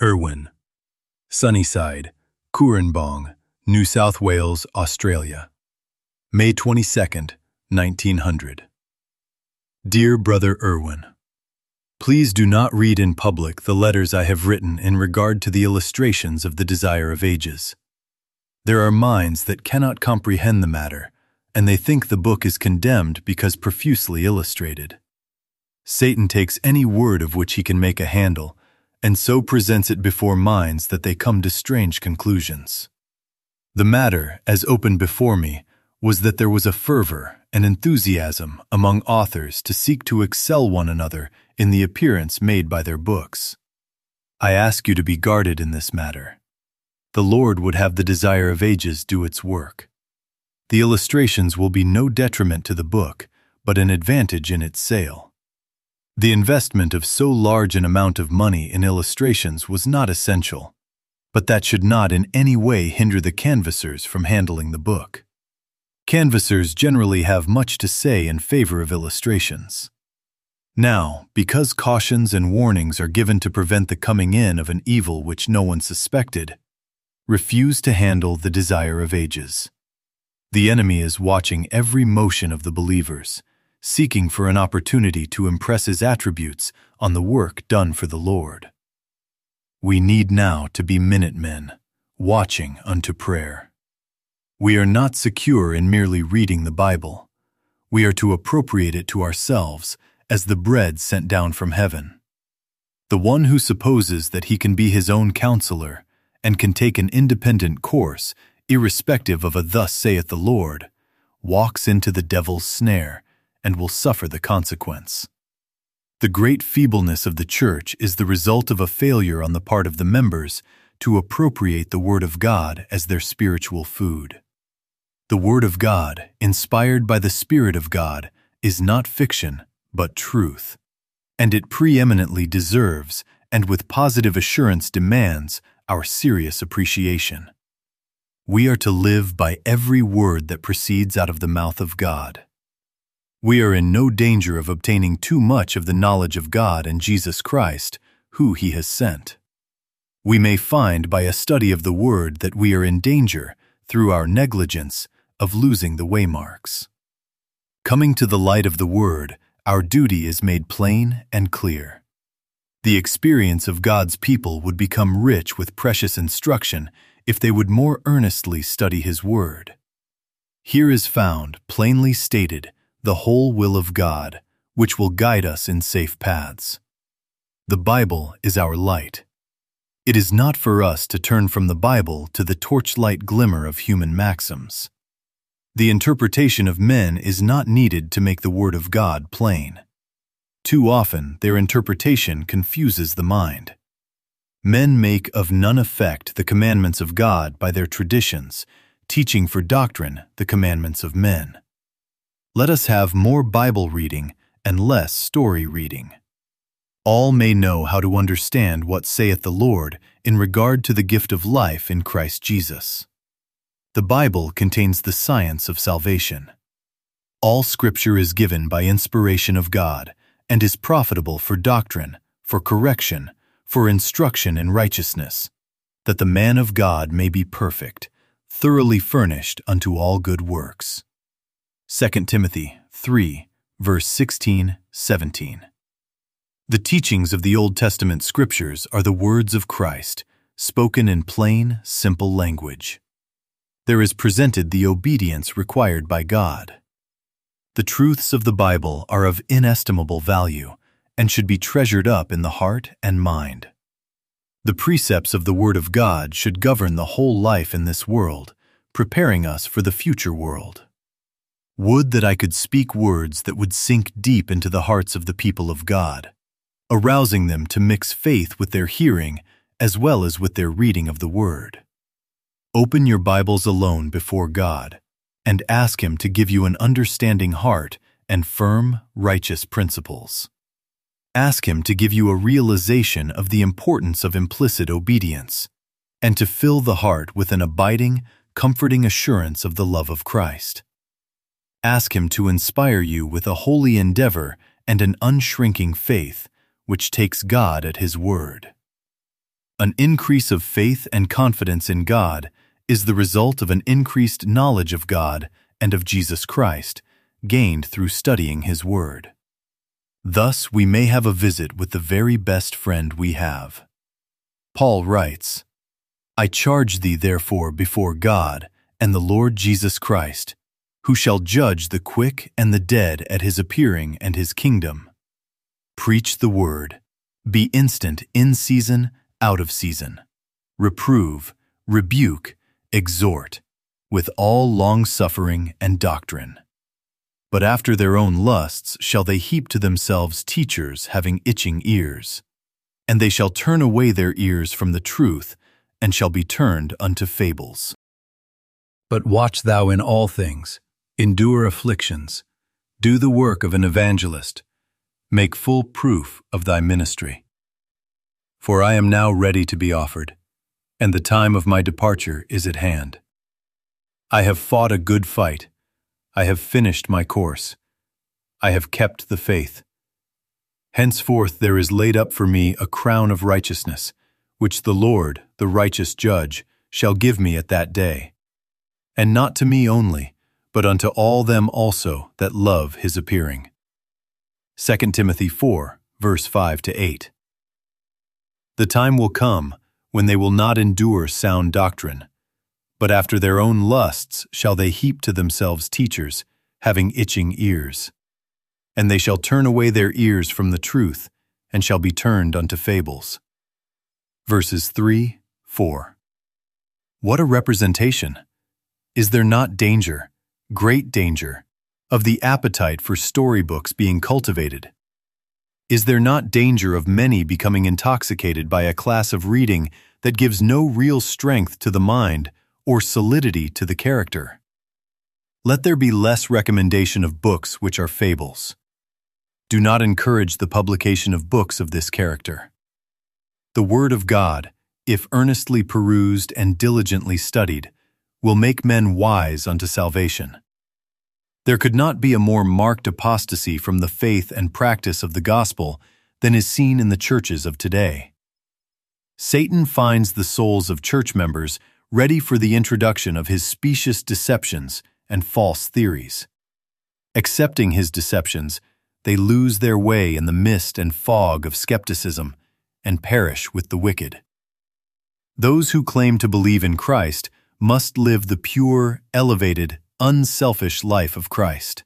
Irwin, Sunnyside, Cooranbong, New South Wales, Australia. May 22nd, 1900. Dear Brother Irwin, please do not read in public the letters I have written in regard to the illustrations of the Desire of Ages. There are minds that cannot comprehend the matter, and they think the book is condemned because profusely illustrated. Satan takes any word of which he can make a handle, and so presents it before minds that they come to strange conclusions. The matter, as opened before me, was that there was a fervor and enthusiasm among authors to seek to excel one another in the appearance made by their books. I ask you to be guarded in this matter. The Lord would have the Desire of Ages do its work. The illustrations will be no detriment to the book, but an advantage in its sale. The investment of so large an amount of money in illustrations was not essential, but that should not in any way hinder the canvassers from handling the book. Canvassers generally have much to say in favor of illustrations. Now, because cautions and warnings are given to prevent the coming in of an evil which no one suspected, refuse to handle the Desire of Ages. The enemy is watching every motion of the believers, seeking for an opportunity to impress his attributes on the work done for the Lord. We need now to be Minutemen, watching unto prayer. We are not secure in merely reading the Bible. We are to appropriate it to ourselves as the bread sent down from heaven. The one who supposes that he can be his own counselor and can take an independent course, irrespective of a "Thus saith the Lord," walks into the devil's snare and will suffer the consequence. The great feebleness of the Church is the result of a failure on the part of the members to appropriate the Word of God as their spiritual food. The Word of God, inspired by the Spirit of God, is not fiction, but truth, and it preeminently deserves, and with positive assurance demands, our serious appreciation. We are to live by every word that proceeds out of the mouth of God. We are in no danger of obtaining too much of the knowledge of God and Jesus Christ, who He has sent. We may find by a study of the Word that we are in danger, through our negligence, of losing the waymarks. Coming to the light of the Word, our duty is made plain and clear. The experience of God's people would become rich with precious instruction if they would more earnestly study His Word. Here is found, plainly stated, the whole will of God, which will guide us in safe paths. The Bible is our light. It is not for us to turn from the Bible to the torchlight glimmer of human maxims. The interpretation of men is not needed to make the Word of God plain. Too often, their interpretation confuses the mind. Men make of none effect the commandments of God by their traditions, teaching for doctrine the commandments of men. Let us have more Bible reading and less story reading. All may know how to understand what saith the Lord in regard to the gift of life in Christ Jesus. The Bible contains the science of salvation. All Scripture is given by inspiration of God and is profitable for doctrine, for correction, for instruction in righteousness, that the man of God may be perfect, thoroughly furnished unto all good works. 2 Timothy 3, verse 16-17. The teachings of the Old Testament Scriptures are the words of Christ, spoken in plain, simple language. There is presented the obedience required by God. The truths of the Bible are of inestimable value and should be treasured up in the heart and mind. The precepts of the Word of God should govern the whole life in this world, preparing us for the future world. Would that I could speak words that would sink deep into the hearts of the people of God, arousing them to mix faith with their hearing as well as with their reading of the Word. Open your Bibles alone before God and ask Him to give you an understanding heart and firm, righteous principles. Ask Him to give you a realization of the importance of implicit obedience and to fill the heart with an abiding, comforting assurance of the love of Christ. Ask Him to inspire you with a holy endeavor and an unshrinking faith, which takes God at His word. An increase of faith and confidence in God is the result of an increased knowledge of God and of Jesus Christ, gained through studying His Word. Thus, we may have a visit with the very best friend we have. Paul writes, "I charge thee therefore before God and the Lord Jesus Christ, who shall judge the quick and the dead at His appearing and His kingdom. Preach the word. Be instant in season, out of season. Reprove, rebuke, exhort, with all long-suffering and doctrine. But after their own lusts shall they heap to themselves teachers having itching ears. And they shall turn away their ears from the truth, and shall be turned unto fables. But watch thou in all things, endure afflictions, do the work of an evangelist, make full proof of thy ministry. For I am now ready to be offered, and the time of my departure is at hand. I have fought a good fight, I have finished my course, I have kept the faith. Henceforth there is laid up for me a crown of righteousness, which the Lord, the righteous judge, shall give me at that day. And not to me only, but unto all them also that love His appearing." 2 Timothy 4, verse 5-8. The time will come when they will not endure sound doctrine, but after their own lusts shall they heap to themselves teachers, having itching ears. And they shall turn away their ears from the truth, and shall be turned unto fables. Verses 3, 4. What a representation! Is there not danger, great danger, of the appetite for storybooks being cultivated? Is there not danger of many becoming intoxicated by a class of reading that gives no real strength to the mind or solidity to the character? Let there be less recommendation of books which are fables. Do not encourage the publication of books of this character. The Word of God, if earnestly perused and diligently studied, will make men wise unto salvation. There could not be a more marked apostasy from the faith and practice of the gospel than is seen in the churches of today. Satan finds the souls of church members ready for the introduction of his specious deceptions and false theories. Accepting his deceptions, they lose their way in the mist and fog of skepticism and perish with the wicked. Those who claim to believe in Christ must live the pure, elevated, unselfish life of Christ.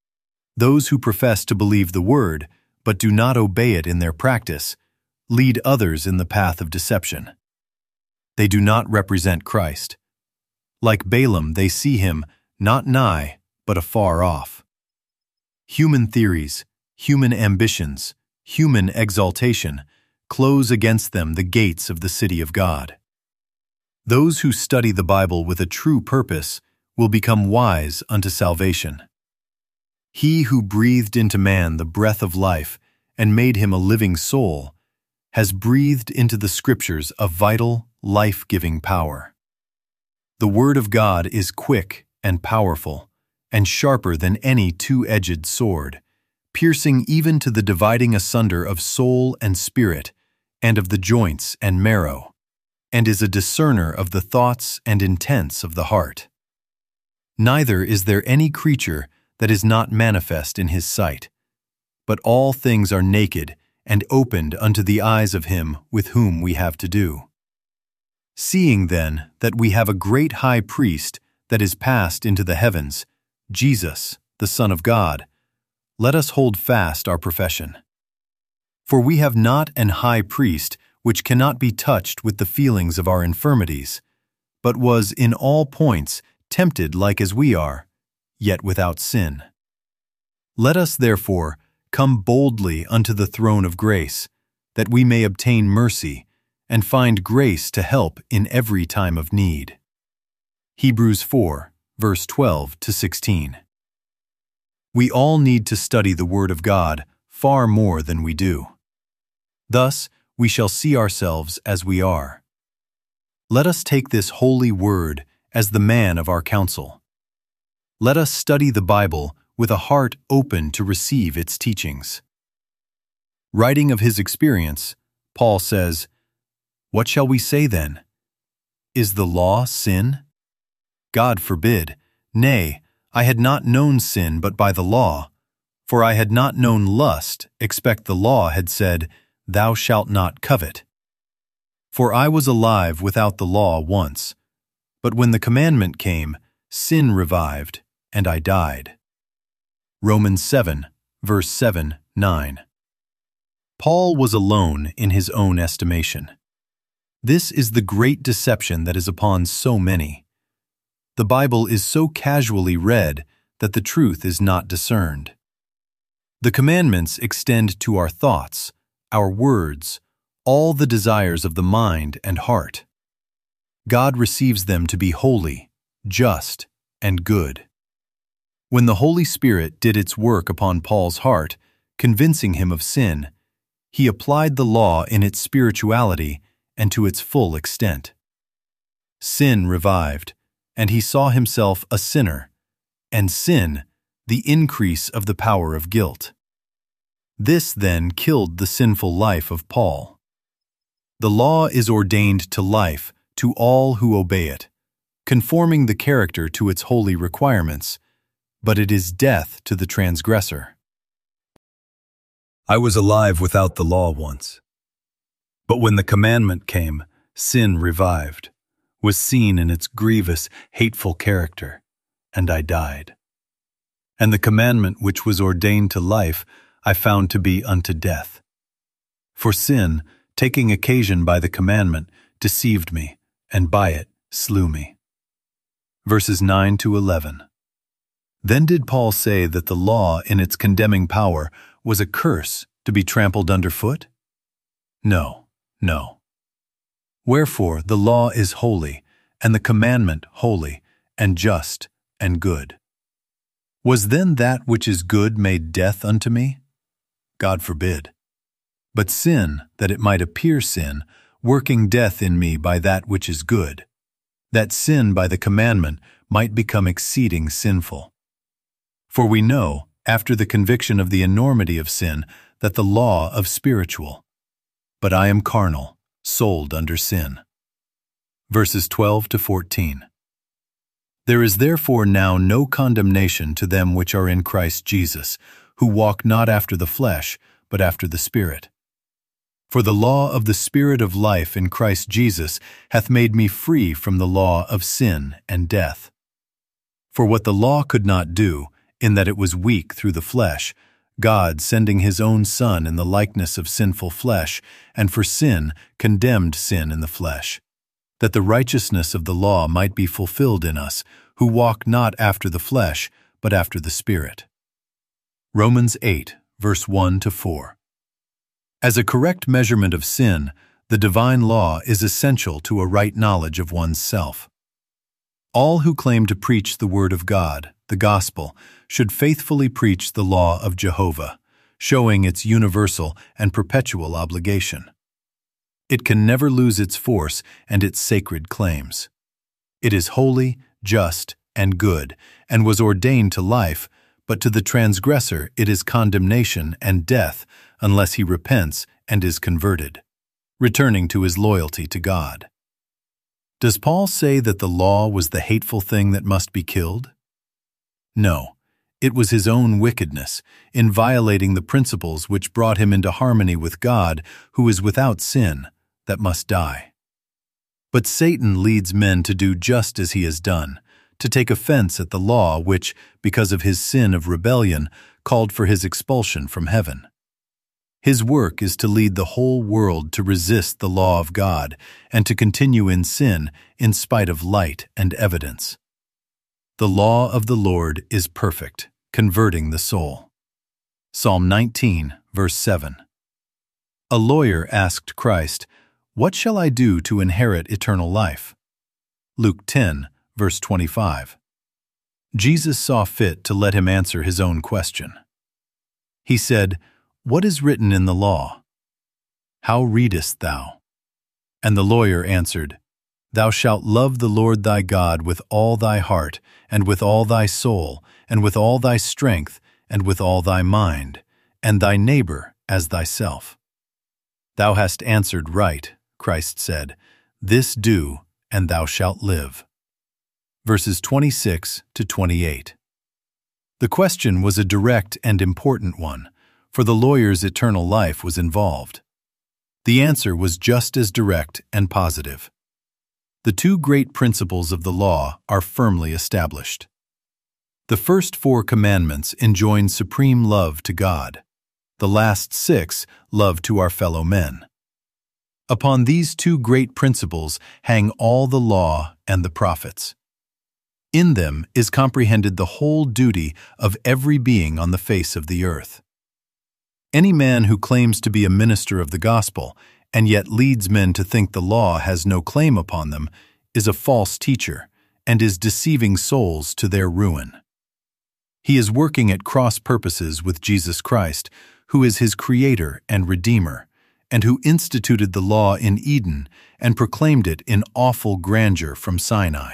Those who profess to believe the Word, but do not obey it in their practice, lead others in the path of deception. They do not represent Christ. Like Balaam, they see Him not nigh, but afar off. Human theories, human ambitions, human exaltation close against them the gates of the city of God. Those who study the Bible with a true purpose will become wise unto salvation. He who breathed into man the breath of life and made him a living soul has breathed into the Scriptures a vital, life-giving power. The Word of God is quick and powerful, and sharper than any two-edged sword, piercing even to the dividing asunder of soul and spirit, and of the joints and marrow, and is a discerner of the thoughts and intents of the heart. Neither is there any creature that is not manifest in His sight, but all things are naked and opened unto the eyes of Him with whom we have to do. Seeing then that we have a great high priest that is passed into the heavens, Jesus, the Son of God, let us hold fast our profession. For we have not an high priest which cannot be touched with the feelings of our infirmities, but was in all points tempted like as we are, yet without sin. Let us therefore come boldly unto the throne of grace, that we may obtain mercy and find grace to help in every time of need. Hebrews 4, verse 12-16. We all need to study the Word of God far more than we do. Thus, we shall see ourselves as we are. Let us take this holy Word as the man of our counsel. Let us study the Bible with a heart open to receive its teachings. Writing of his experience, Paul says, What shall we say then? Is the law sin? God forbid. Nay, I had not known sin but by the law. For I had not known lust, except the law had said, Thou shalt not covet. For I was alive without the law once. But when the commandment came, sin revived, and I died. Romans 7, verse 7, 9. Paul was alone in his own estimation. This is the great deception that is upon so many. The Bible is so casually read that the truth is not discerned. The commandments extend to our thoughts, our words, all the desires of the mind and heart. God receives them to be holy, just, and good. When the Holy Spirit did its work upon Paul's heart, convincing him of sin, he applied the law in its spirituality and to its full extent. Sin revived, and he saw himself a sinner, and sin, the increase of the power of guilt. This then killed the sinful life of Paul. The law is ordained to life to all who obey it, conforming the character to its holy requirements, but it is death to the transgressor. I was alive without the law once. But when the commandment came, sin revived, was seen in its grievous, hateful character, and I died. And the commandment which was ordained to life I found to be unto death. For sin, taking occasion by the commandment, deceived me, and by it slew me. Verses 9 to 11. Then did Paul say that the law in its condemning power was a curse to be trampled underfoot? No, no. Wherefore the law is holy, and the commandment holy, and just, and good. Was then that which is good made death unto me? God forbid. But sin, that it might appear sin, working death in me by that which is good, that sin by the commandment might become exceeding sinful. For we know, after the conviction of the enormity of sin, that the law of spiritual. But I am carnal, sold under sin. Verses 12 to 14. There is therefore now no condemnation to them which are in Christ Jesus, who walk not after the flesh, but after the Spirit. For the law of the Spirit of life in Christ Jesus hath made me free from the law of sin and death. For what the law could not do, in that it was weak through the flesh, God, sending his own Son in the likeness of sinful flesh, and for sin condemned sin in the flesh, that the righteousness of the law might be fulfilled in us, who walk not after the flesh, but after the Spirit. Romans 8, verse 1 to 4. As a correct measurement of sin, the divine law is essential to a right knowledge of one's self. All who claim to preach the Word of God, the Gospel, should faithfully preach the law of Jehovah, showing its universal and perpetual obligation. It can never lose its force and its sacred claims. It is holy, just, and good, and was ordained to life, but to the transgressor it is condemnation and death unless he repents and is converted, returning to his loyalty to God. Does Paul say that the law was the hateful thing that must be killed? No, it was his own wickedness in violating the principles which brought him into harmony with God, who is without sin, that must die. But Satan leads men to do just as he has done, to take offense at the law which, because of his sin of rebellion, called for his expulsion from heaven. His work is to lead the whole world to resist the law of God and to continue in sin in spite of light and evidence. The law of the Lord is perfect, converting the soul. Psalm 19, verse 7. A lawyer asked Christ, "What shall I do to inherit eternal life?" Luke 10, verse 25. Jesus saw fit to let him answer his own question. He said, "What is written in the law? How readest thou?" And the lawyer answered, "Thou shalt love the Lord thy God with all thy heart, and with all thy soul, and with all thy strength, and with all thy mind, and thy neighbor as thyself." Thou hast answered right, Christ said, "This do, and thou shalt live." Verses 26 to 28. The question was a direct and important one, for the lawyer's eternal life was involved. The answer was just as direct and positive. The two great principles of the law are firmly established. The first 4 commandments enjoin supreme love to God. The last 6, love to our fellow men. Upon these two great principles hang all the law and the prophets. In them is comprehended the whole duty of every being on the face of the earth. Any man who claims to be a minister of the gospel and yet leads men to think the law has no claim upon them is a false teacher and is deceiving souls to their ruin. He is working at cross purposes with Jesus Christ, who is his Creator and Redeemer, and who instituted the law in Eden and proclaimed it in awful grandeur from Sinai.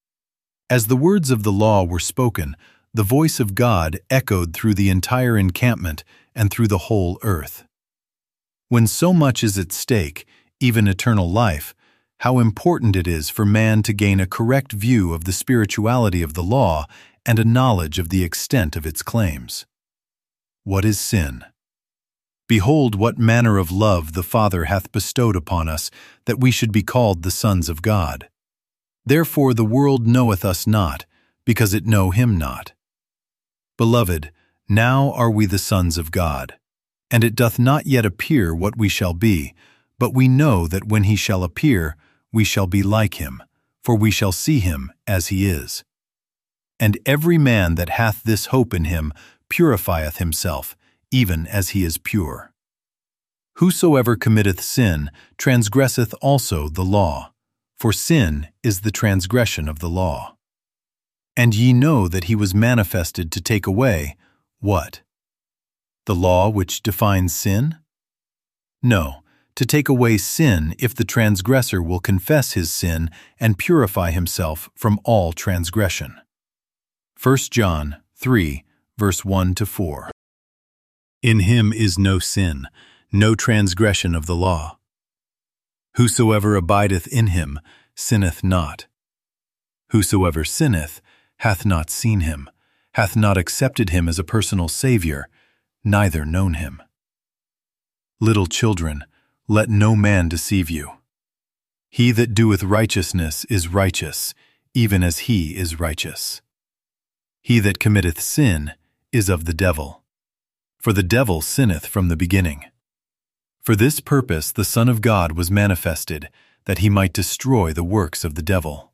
As the words of the law were spoken, the voice of God echoed through the entire encampment and through the whole earth. When so much is at stake, even eternal life, how important it is for man to gain a correct view of the spirituality of the law and a knowledge of the extent of its claims. What is sin? Behold, what manner of love the Father hath bestowed upon us, that we should be called the sons of God. Therefore the world knoweth us not, because it know him not. Beloved, now are we the sons of God, and it doth not yet appear what we shall be, but we know that when he shall appear, we shall be like him, for we shall see him as he is. And every man that hath this hope in him purifieth himself, even as he is pure. Whosoever committeth sin transgresseth also the law, for sin is the transgression of the law. And ye know that he was manifested to take away, what? The law which defines sin? No, to take away sin if the transgressor will confess his sin and purify himself from all transgression. 1 John 3, verse 1-4. In him is no sin, no transgression of the law. Whosoever abideth in him sinneth not. Whosoever sinneth hath not seen him, hath not accepted him as a personal Savior, neither known him. Little children, let no man deceive you. He that doeth righteousness is righteous, even as he is righteous. He that committeth sin is of the devil, for the devil sinneth from the beginning. For this purpose the Son of God was manifested, that he might destroy the works of the devil.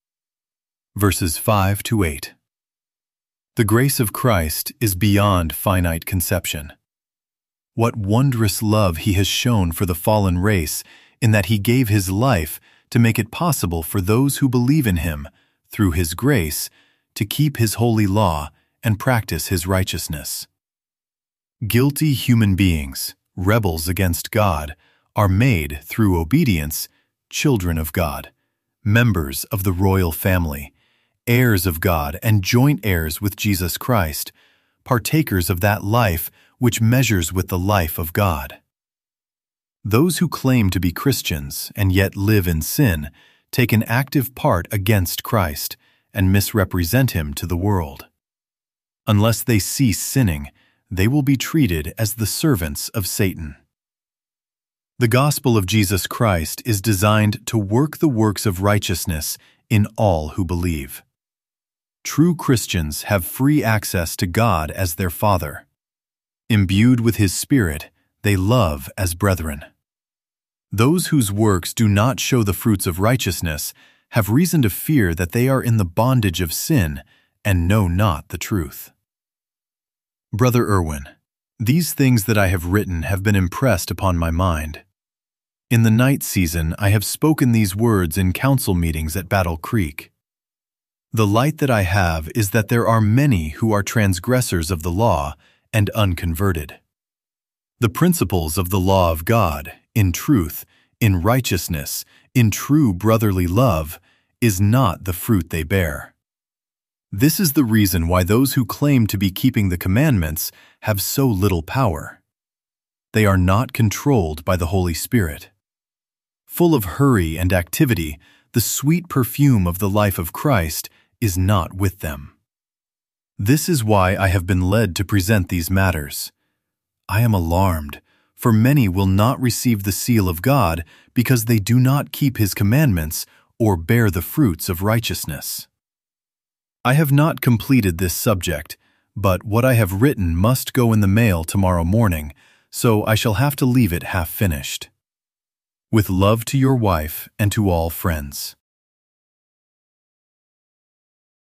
Verses 5-8. The grace of Christ is beyond finite conception. What wondrous love he has shown for the fallen race, in that he gave his life to make it possible for those who believe in him, through his grace, to keep his holy law and practice his righteousness. Guilty human beings, rebels against God, are made, through obedience, children of God, members of the royal family, heirs of God and joint heirs with Jesus Christ, partakers of that life which measures with the life of God. Those who claim to be Christians and yet live in sin take an active part against Christ and misrepresent him to the world. Unless they cease sinning, they will be treated as the servants of Satan. The gospel of Jesus Christ is designed to work the works of righteousness in all who believe. True Christians have free access to God as their Father. Imbued with His Spirit, they love as brethren. Those whose works do not show the fruits of righteousness have reason to fear that they are in the bondage of sin and know not the truth. Brother Irwin, these things that I have written have been impressed upon my mind. In the night season, I have spoken these words in council meetings at Battle Creek. The light that I have is that there are many who are transgressors of the law and unconverted. The principles of the law of God, in truth, in righteousness, in true brotherly love, is not the fruit they bear. This is the reason why those who claim to be keeping the commandments have so little power. They are not controlled by the Holy Spirit. full of hurry and activity, the sweet perfume of the life of Christ is not with them. This is why I have been led to present these matters. I am alarmed, for many will not receive the seal of God because they do not keep His commandments or bear the fruits of righteousness. I have not completed this subject, but what I have written must go in the mail tomorrow morning, so I shall have to leave it half finished. With love to your wife and to all friends.